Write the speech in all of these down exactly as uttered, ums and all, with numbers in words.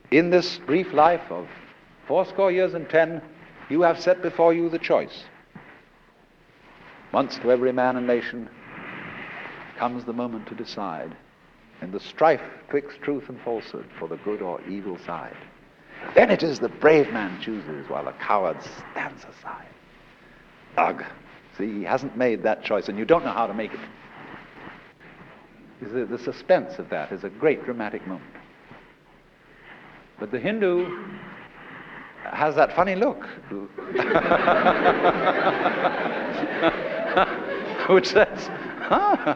in this brief life of fourscore years and ten, you have set before you the choice. Once to every man and nation comes the moment to decide, in the strife twixt truth and falsehood, for the good or evil side. Then it is the brave man chooses, while the coward stands aside. Ugh! See, he hasn't made that choice, and you don't know how to make it. The, the suspense of that is a great dramatic moment. But the Hindu has that funny look, which says, huh?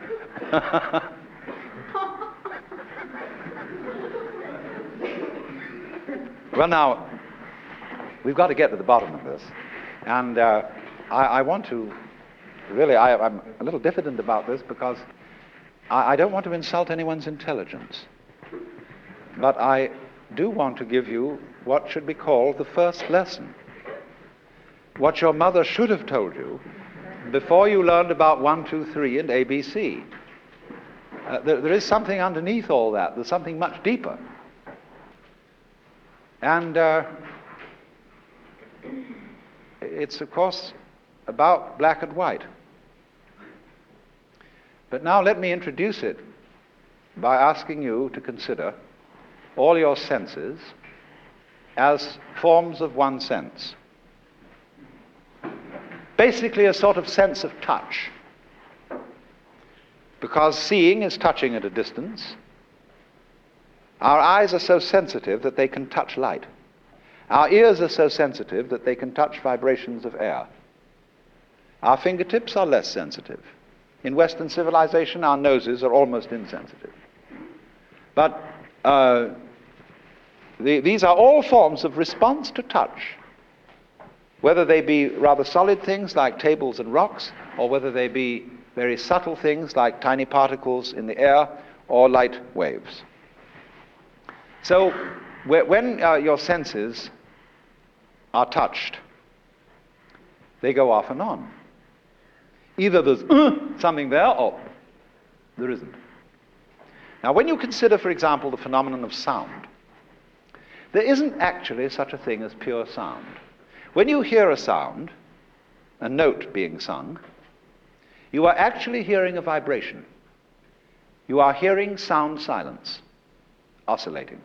Well, now, we've got to get to the bottom of this. And uh, I, I want to, really, I, I'm a little diffident about this because I, I don't want to insult anyone's intelligence. But I do want to give you what should be called the first lesson. What your mother should have told you before you learned about one, two, three, and A B C. Uh, there, there is something underneath all that. There's something much deeper. And uh, it's, of course, about black and white. But now let me introduce it by asking you to consider all your senses as forms of one sense. Basically a sort of sense of touch. Because seeing is touching at a distance. Our eyes are so sensitive that they can touch light. Our ears are so sensitive that they can touch vibrations of air. Our fingertips are less sensitive. In Western civilization, our noses are almost insensitive. But uh, the, these are all forms of response to touch, whether they be rather solid things like tables and rocks, or whether they be very subtle things like tiny particles in the air or light waves. So when uh, your senses are touched, they go off and on. Either there's uh, something there or there isn't. Now when you consider, for example, the phenomenon of sound, there isn't actually such a thing as pure sound. When you hear a sound, a note being sung, you are actually hearing a vibration. You are hearing sound silence, oscillating.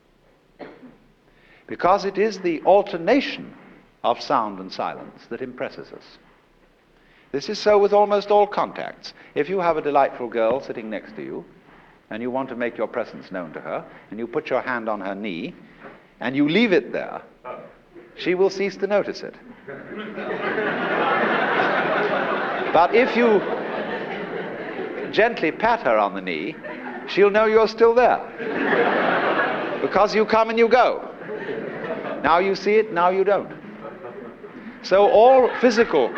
Because it is the alternation of sound and silence that impresses us. This is so with almost all contacts. If you have a delightful girl sitting next to you, and you want to make your presence known to her, and you put your hand on her knee, and you leave it there, she will cease to notice it. But if you gently pat her on the knee, she'll know you're still there. Because you come and you go. Now you see it, now you don't. So all physical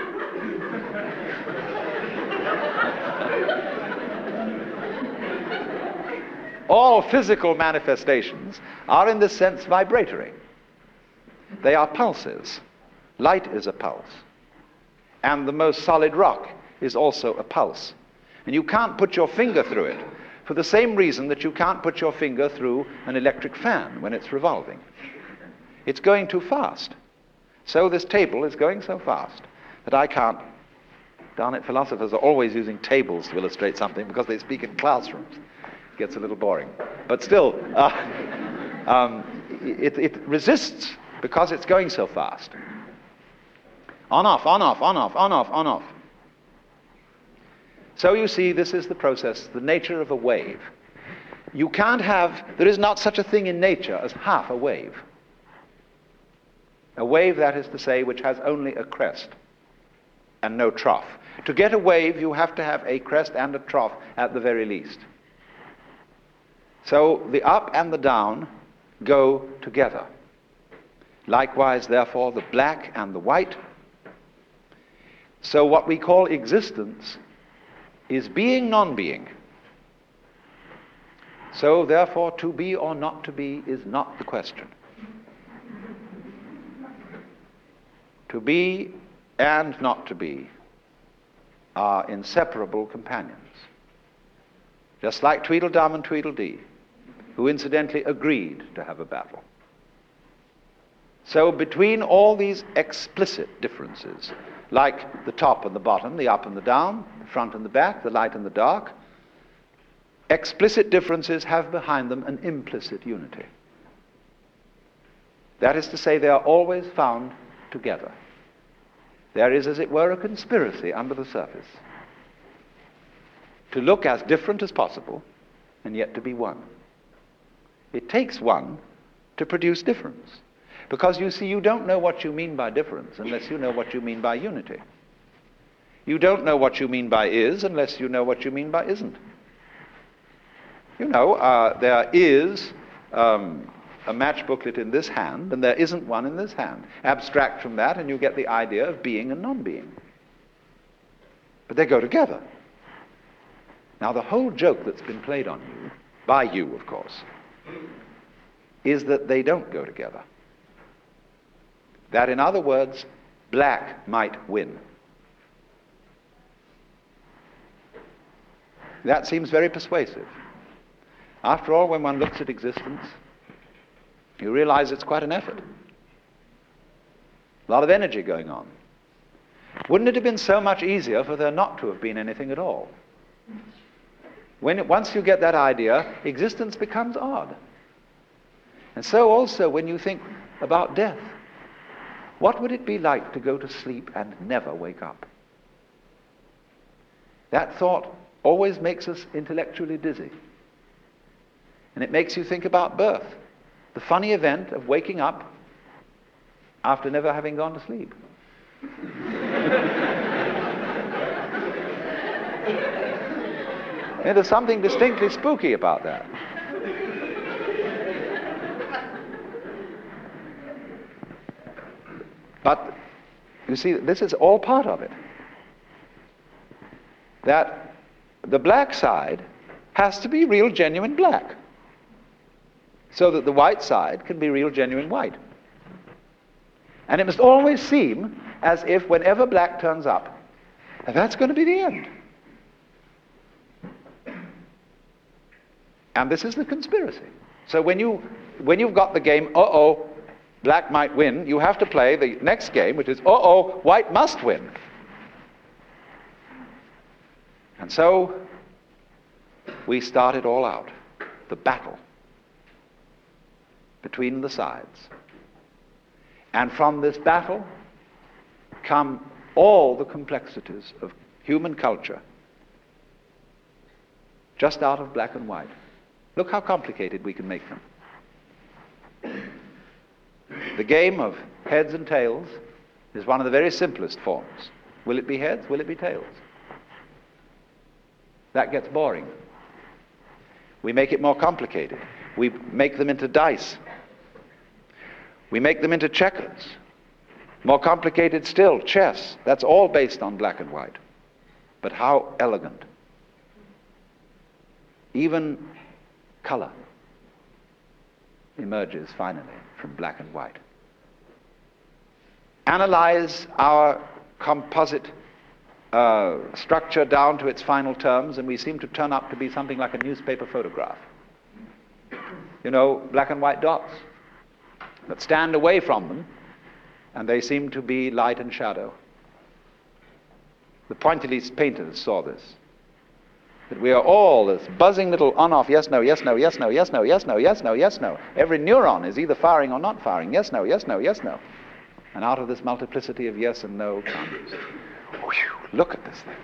all physical manifestations are in this sense vibratory. They are pulses. Light is a pulse. And the most solid rock is also a pulse. And you can't put your finger through it for the same reason that you can't put your finger through an electric fan when it's revolving. It's going too fast. So this table is going so fast that I can't. Darn it, philosophers are always using tables to illustrate something because they speak in classrooms. It gets a little boring. But still, uh, um, it, it resists because it's going so fast. On, off, on, off, on, off, on, off, on, off. So you see, this is the process, the nature of a wave. You can't have, there is not such a thing in nature as half a wave. A wave, that is to say, which has only a crest and no trough. To get a wave, you have to have a crest and a trough at the very least. So the up and the down go together. Likewise, therefore, the black and the white. So what we call existence is being non-being. So therefore, to be or not to be is not the question. To be and not to be are inseparable companions. Just like Tweedledum and Tweedledee. who incidentally agreed to have a battle. So between all these explicit differences, like the top and the bottom, the up and the down, the front and the back, the light and the dark, explicit differences have behind them an implicit unity. That is to say, they are always found together. There is, as it were, a conspiracy under the surface to look as different as possible and yet to be one. It takes one to produce difference. Because you see, you don't know what you mean by difference unless you know what you mean by unity. You don't know what you mean by is unless you know what you mean by isn't. You know, uh, there is um, a match booklet in this hand, and there isn't one in this hand. Abstract from that, and you get the idea of being and non-being. But they go together. Now, the whole joke that's been played on you, by you, of course, is that they don't go together. That, in other words, black might win. That seems very persuasive. After all, when one looks at existence, you realize it's quite an effort. A lot of energy going on. Wouldn't it have been so much easier for there not to have been anything at all? When it, once you get that idea, existence becomes odd. And so also when you think about death, what would it be like to go to sleep and never wake up? That thought always makes us intellectually dizzy. And it makes you think about birth, the funny event of waking up after never having gone to sleep. And there's something distinctly spooky about that. But, you see, this is all part of it. That the black side has to be real, genuine black, so that the white side can be real, genuine white. And it must always seem as if whenever black turns up, that's going to be the end. And this is the conspiracy. So when, you, when you've got the game, uh-oh, black might win, you have to play the next game, which is, uh-oh, white must win. And so we start it all out, the battle between the sides. And from this battle come all the complexities of human culture, just out of black and white. Look how complicated we can make them. The game of heads and tails is one of the very simplest forms. Will it be heads? Will it be tails? That gets boring. We make it more complicated. We make them into dice. We make them into checkers. More complicated still, chess. That's all based on black and white. But how elegant. Even color emerges finally from black and white. Analyze our composite uh, structure down to its final terms, and we seem to turn up to be something like a newspaper photograph. You know, black and white dots that stand away from them, and they seem to be light and shadow. The pointillist painters saw this. That we are all this buzzing little on-off, yes, no, yes, no, yes, no, yes, no, yes, no, yes, no, yes, no. Every neuron is either firing or not firing. Yes, no, yes, no, yes, no. And out of this multiplicity of yes and no comes, whew, look at this thing.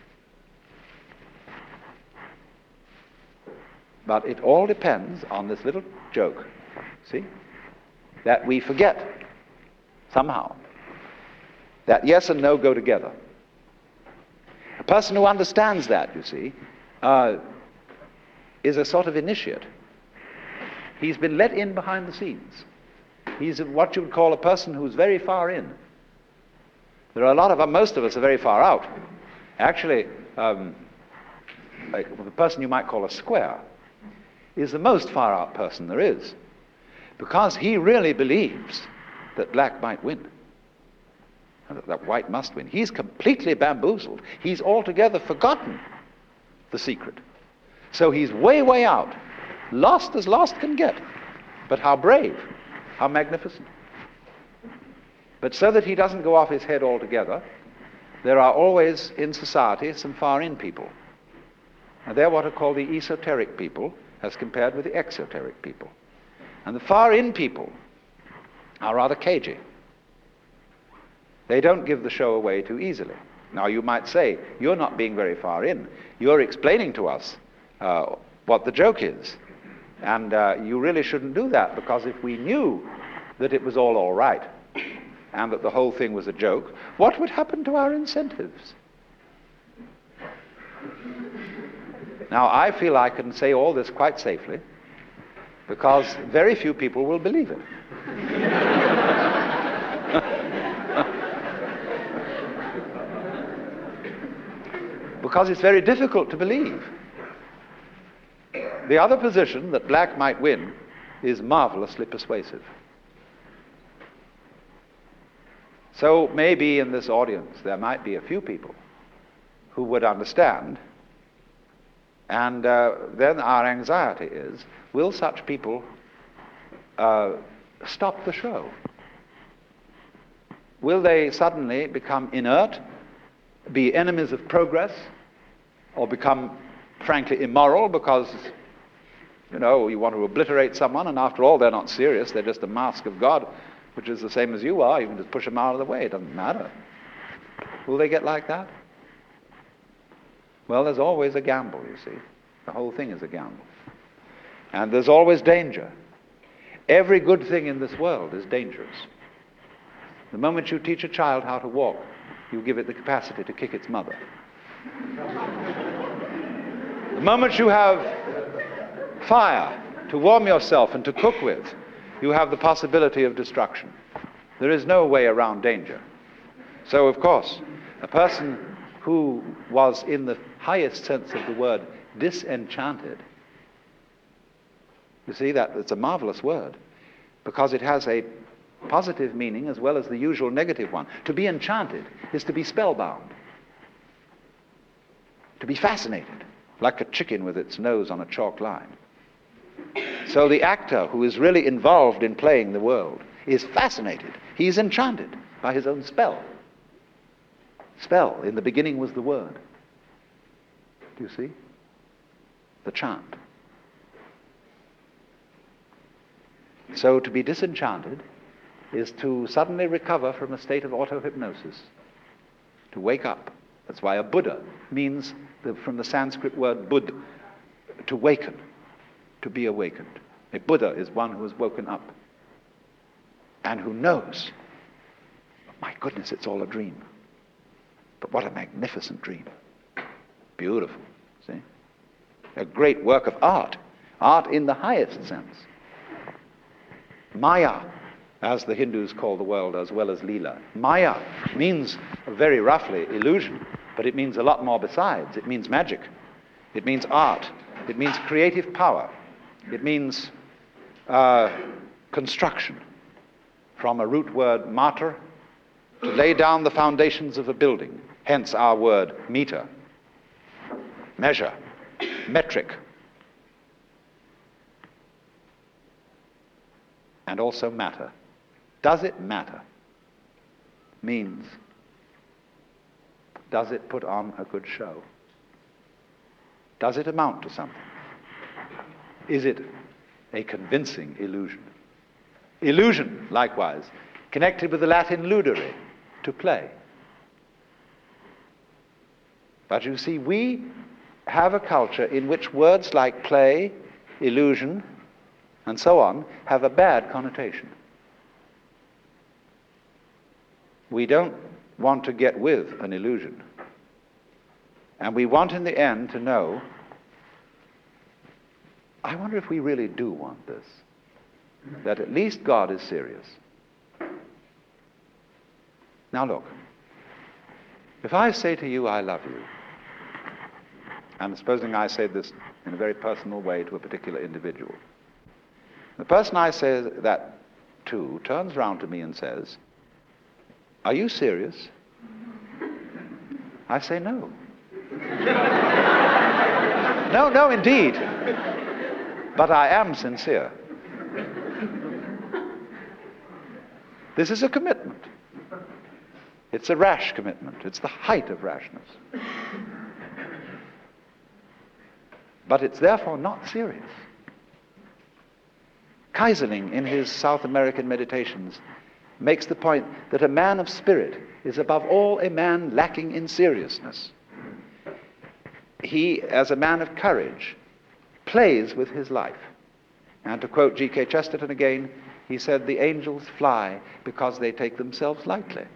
But it all depends on this little joke, see? That we forget, somehow, that yes and no go together. A person who understands that, you see, uh, is a sort of initiate. He's been let in behind the scenes. He's what you would call a person who's very far in. There are a lot of, uh, most of us are very far out. Actually, um, like the person you might call a square is the most far out person there is, because he really believes that black might win, and that, that white must win. He's completely bamboozled. He's altogether forgotten the secret. So he's way, way out, lost as lost can get. But how brave, how magnificent. But so that he doesn't go off his head altogether, there are always in society some far-in people. And they're what are called the esoteric people as compared with the exoteric people. And the far-in people are rather cagey. They don't give the show away too easily. Now you might say, you're not being very far in. You're explaining to us uh, what the joke is. And uh, you really shouldn't do that, because if we knew that it was all all right and that the whole thing was a joke, what would happen to our incentives? Now I feel I can say all this quite safely, because very few people will believe it. Because it's very difficult to believe. The other position, that black might win, is marvelously persuasive. So maybe in this audience there might be a few people who would understand, and uh, then our anxiety is, will such people uh, stop the show? Will they suddenly become inert, be enemies of progress, or become frankly immoral because, you know, you want to obliterate someone, and after all they're not serious, they're just a mask of God, which is the same as you are. You can just push them out of the way, it doesn't matter. Will they get like that? Well, there's always a gamble, you see. The whole thing is a gamble. And there's always danger. Every good thing in this world is dangerous. The moment you teach a child how to walk, you give it the capacity to kick its mother. The moment you have fire to warm yourself and to cook with, you have the possibility of destruction. There is no way around danger. So, of course, a person who was, in the highest sense of the word, disenchanted, you see, that it's a marvelous word, because it has a positive meaning as well as the usual negative one. To be enchanted is to be spellbound, to be fascinated, like a chicken with its nose on a chalk line. So the actor who is really involved in playing the world is fascinated. He's enchanted by his own spell. Spell, in the beginning was the word. Do you see? The chant. So to be disenchanted is to suddenly recover from a state of auto-hypnosis, to wake up. That's why a Buddha means, the, from the Sanskrit word bud, to waken, to be awakened. A Buddha is one who has woken up and who knows, my goodness, it's all a dream. But what a magnificent dream. Beautiful, see? A great work of art, art in the highest sense. Maya, as the Hindus call the world, as well as Leela. Maya means, very roughly, illusion, but it means a lot more besides. It means magic. It means art. It means creative power. It means uh, construction, from a root word mater, to lay down the foundations of a building, hence our word meter, measure, metric, and also matter. Does it matter? Means, does it put on a good show? Does it amount to something? Is it a convincing illusion? Illusion, likewise, connected with the Latin ludere, to play. But you see, we have a culture in which words like play, illusion, and so on have a bad connotation. We don't want to get with an illusion. And we want in the end to know, I wonder if we really do want this, that at least God is serious. Now look, if I say to you, I love you, and supposing I say this in a very personal way to a particular individual, the person I say that to turns round to me and says, are you serious? I say no. No, no, indeed. but I am sincere. This is a commitment. It's a rash commitment. It's the height of rashness. But it's therefore not serious. Keyserling, in his South American Meditations, makes the point that a man of spirit is above all a man lacking in seriousness. He, as a man of courage, plays with his life. And to quote G K Chesterton again, he said, "The angels fly because they take themselves lightly."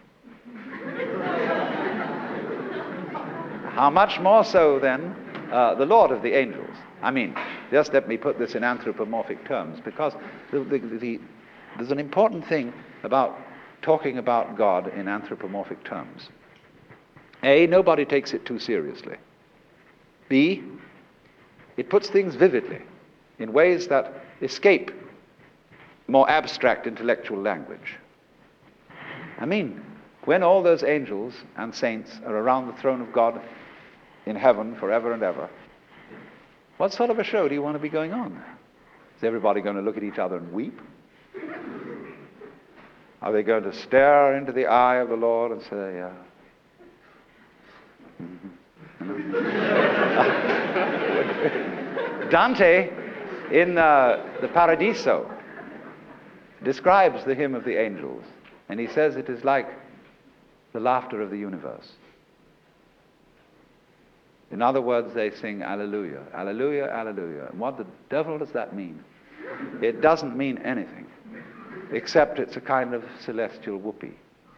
How much more so, then, uh, the Lord of the angels? I mean, just let me put this in anthropomorphic terms, because the, the, the, there's an important thing about talking about God in anthropomorphic terms. A, nobody takes it too seriously. B, it puts things vividly in ways that escape more abstract intellectual language. I mean, when all those angels and saints are around the throne of God in heaven forever and ever, what sort of a show do you want to be going on? Is everybody going to look at each other and weep? Are they going to stare into the eye of the Lord and say, uh, Dante, in uh, the Paradiso, describes the hymn of the angels, and he says it is like the laughter of the universe. In other words, they sing Alleluia, Alleluia, Alleluia. And what the devil does that mean? It doesn't mean anything, except it's a kind of celestial whoopee.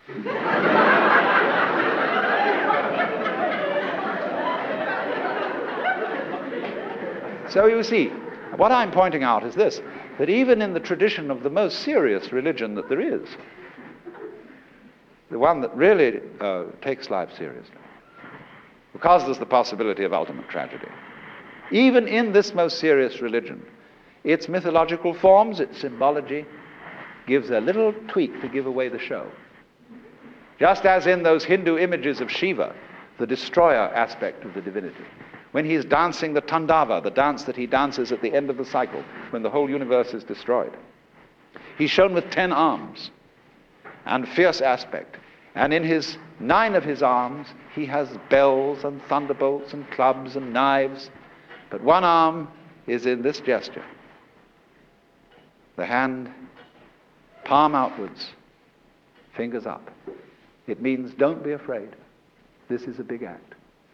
So you see, what I'm pointing out is this, that even in the tradition of the most serious religion that there is, the one that really uh, takes life seriously, because there's the possibility of ultimate tragedy, even in this most serious religion, its mythological forms, its symbology, gives a little tweak to give away the show. Just as in those Hindu images of Shiva, the destroyer aspect of the divinity, when he's dancing the Tandava, the dance that he dances at the end of the cycle, when the whole universe is destroyed. He's shown with ten arms and fierce aspect. And in his nine of his arms, he has bells and thunderbolts and clubs and knives. But one arm is in this gesture. The hand, palm outwards, fingers up. It means, don't be afraid. This is a big act.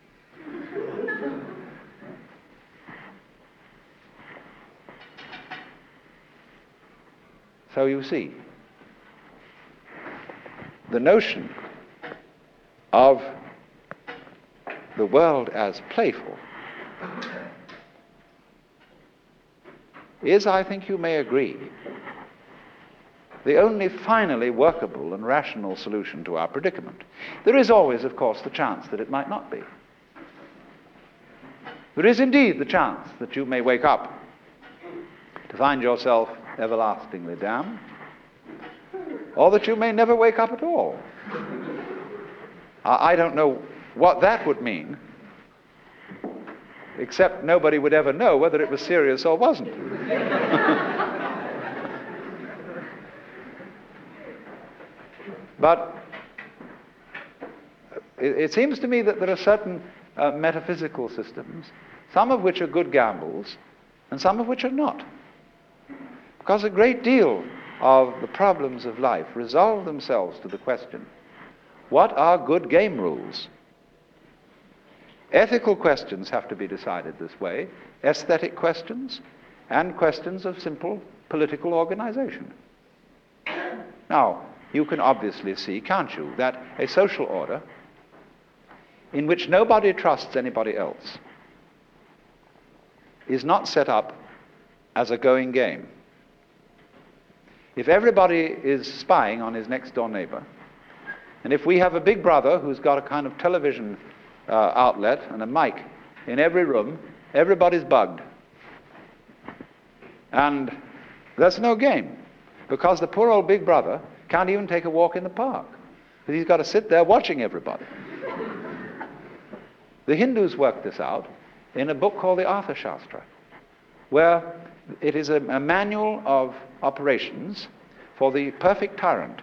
So you see, the notion of the world as playful is, I think you may agree, the only finally workable and rational solution to our predicament. There is always, of course, the chance that it might not be. There is indeed the chance that you may wake up to find yourself everlastingly damned, or that you may never wake up at all. I don't know what that would mean, except nobody would ever know whether it was serious or wasn't. But it, it seems to me that there are certain uh, metaphysical systems, some of which are good gambles, and some of which are not. Because a great deal of the problems of life resolve themselves to the question, what are good game rules? Ethical questions have to be decided this way, aesthetic questions, and questions of simple political organization. Now, you can obviously see, can't you, that a social order in which nobody trusts anybody else is not set up as a going game. If everybody is spying on his next-door neighbor, and if we have a big brother who's got a kind of television uh, outlet and a mic in every room, everybody's bugged. And that's no game, because the poor old big brother can't even take a walk in the park, because he's got to sit there watching everybody. The Hindus worked this out in a book called the Arthashastra, where It is a, a manual of operations for the perfect tyrant.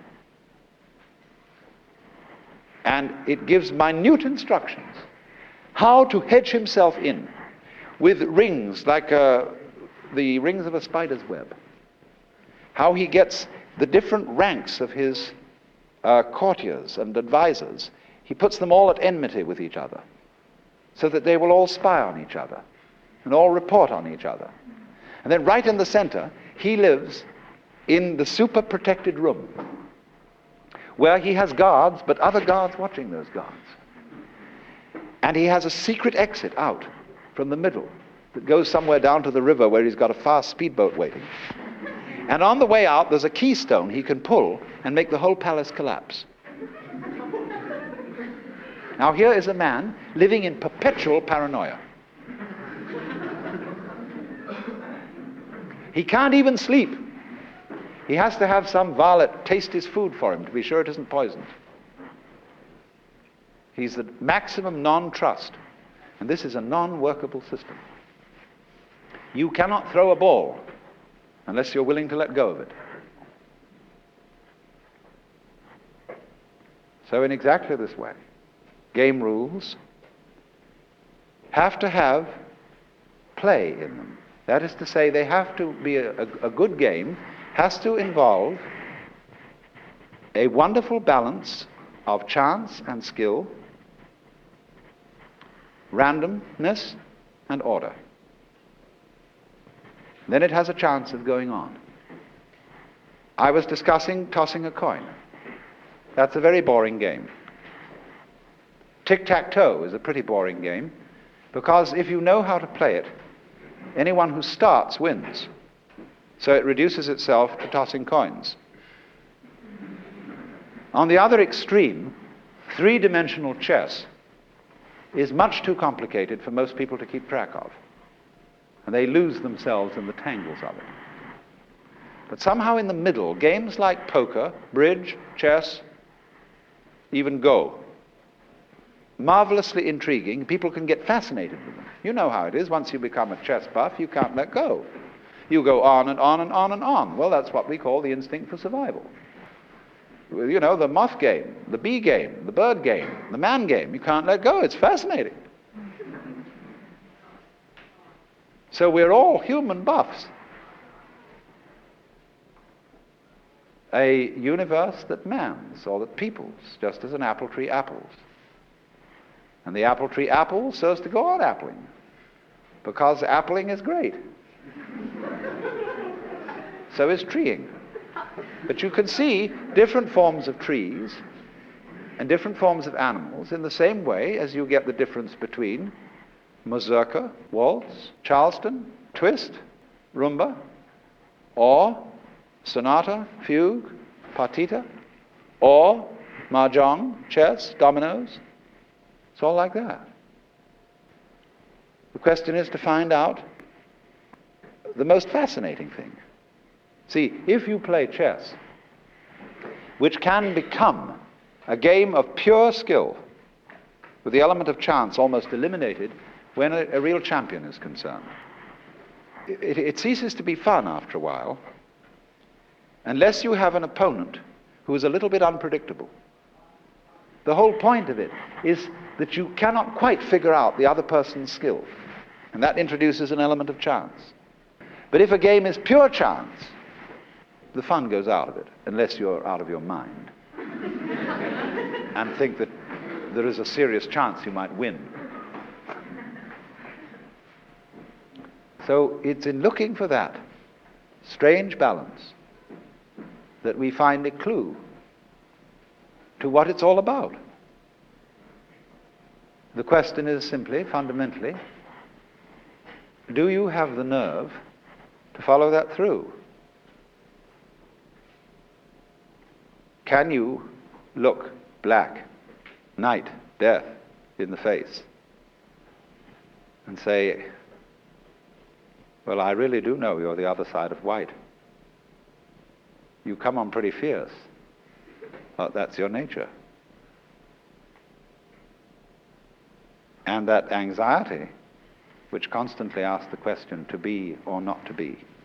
And it gives minute instructions how to hedge himself in with rings like uh, the rings of a spider's web. How he gets the different ranks of his uh, courtiers and advisors, he puts them all at enmity with each other, so that they will all spy on each other and all report on each other. And then right in the center, he lives in the super protected room, where he has guards, but other guards watching those guards. And he has a secret exit out from the middle that goes somewhere down to the river where he's got a fast speedboat waiting. And on the way out, there's a keystone he can pull and make the whole palace collapse. Now here is a man living in perpetual paranoia. He can't even sleep. He has to have some varlet taste his food for him to be sure it isn't poisoned. He's the maximum non-trust. And this is a non-workable system. You cannot throw a ball unless you're willing to let go of it. So in exactly this way, game rules have to have play in them. That is to say, they have to be a, a, a good game has to involve a wonderful balance of chance and skill, randomness and order. Then it has a chance of going on. I was discussing tossing a coin. That's a very boring game. Tic-tac-toe is a pretty boring game, because if you know how to play it, anyone who starts wins. So it reduces itself to tossing coins. On the other extreme, three-dimensional chess is much too complicated for most people to keep track of. And they lose themselves in the tangles of it. But somehow in the middle, games like poker, bridge, chess, even Go, marvelously intriguing. People can get fascinated with them. You know how it is. Once you become a chess buff, you can't let go. You go on and on and on and on. Well, that's what we call the instinct for survival. You know, the moth game, the bee game, the bird game, the man game. You can't let go. It's fascinating. So we're all human buffs. A universe that mans or that peoples, just as an apple tree apples. And the apple tree apples so as to go on appling, because appling is great. So is treeing. But you can see different forms of trees and different forms of animals in the same way as you get the difference between mazurka, waltz, charleston, twist, rumba, or sonata, fugue, partita, or mahjong, chess, dominoes. It's all like that. The question is to find out the most fascinating thing. See, if you play chess, which can become a game of pure skill, with the element of chance almost eliminated when a, a real champion is concerned, it, it ceases to be fun after a while, unless you have an opponent who is a little bit unpredictable. The whole point of it is that you cannot quite figure out the other person's skill, and that introduces an element of chance. But if a game is pure chance, the fun goes out of it, unless you're out of your mind and think that there is a serious chance you might win. So it's in looking for that strange balance that we find a clue to what it's all about. The question is simply, fundamentally, do you have the nerve to follow that through? Can you look black, night, death in the face and say, well, I really do know you're the other side of white. You come on pretty fierce. Oh, that's your nature. And that anxiety, which constantly asks the question, to be or not to be,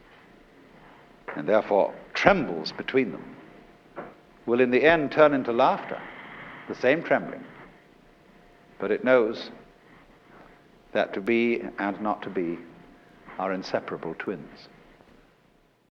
and therefore trembles between them, will in the end turn into laughter, the same trembling, but it knows that to be and not to be are inseparable twins.